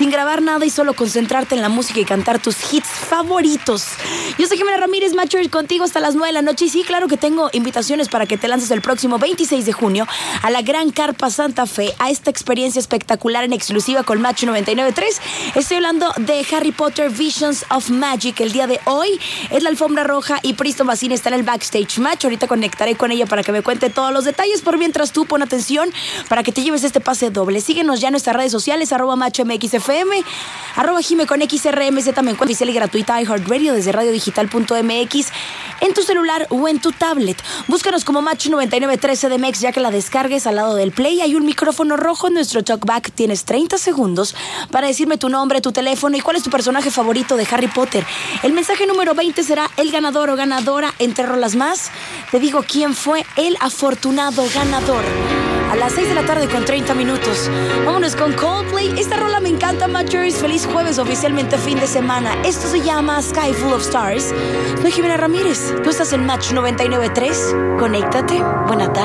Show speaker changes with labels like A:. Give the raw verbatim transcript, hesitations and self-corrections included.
A: sin grabar nada y solo concentrarte en la música y cantar tus hits favoritos. Yo soy Jimena Ramírez, Matcher, contigo hasta las nueve de la noche. Y sí, claro que tengo invitaciones para que te lances el próximo veintiséis de junio a la Gran Carpa Santa Fe, a esta experiencia espectacular en exclusiva con Match noventa y nueve punto tres. Estoy hablando de Harry Potter Visions of Magic. El día de hoy es la alfombra roja y Priston Basin está en el backstage. Match, ahorita conectaré con ella para que me cuente todos los detalles. Por mientras tú pon atención para que te lleves este pase doble. Síguenos ya en nuestras redes sociales, arroba MatchMXFM, arroba Jime con X R M Z, también cuenta oficial y gratuita iHeartRadio desde radiodigital punto m x en tu celular o en tu tablet. Búscanos como Match noventa y nueve punto tres C D M X, ya que la descargues al lado del play. Hay un micrófono rojo en nuestro talkback. Tienes treinta segundos para decirme tu nombre, tu teléfono y cuál es tu personaje favorito de Harry Potter. El mensaje número veinte será el ganador o ganadora entre rolas más. Te digo quién fue el afortunado ganador. A las seis de la tarde con treinta minutos. Vámonos con Coldplay. Esta rola me encanta, Matchers. Feliz jueves, oficialmente fin de semana. Esto se llama Sky Full of Stars. Soy Jimena Ramírez. Tú estás en Match noventa y nueve punto tres. Conéctate. Buena tarde.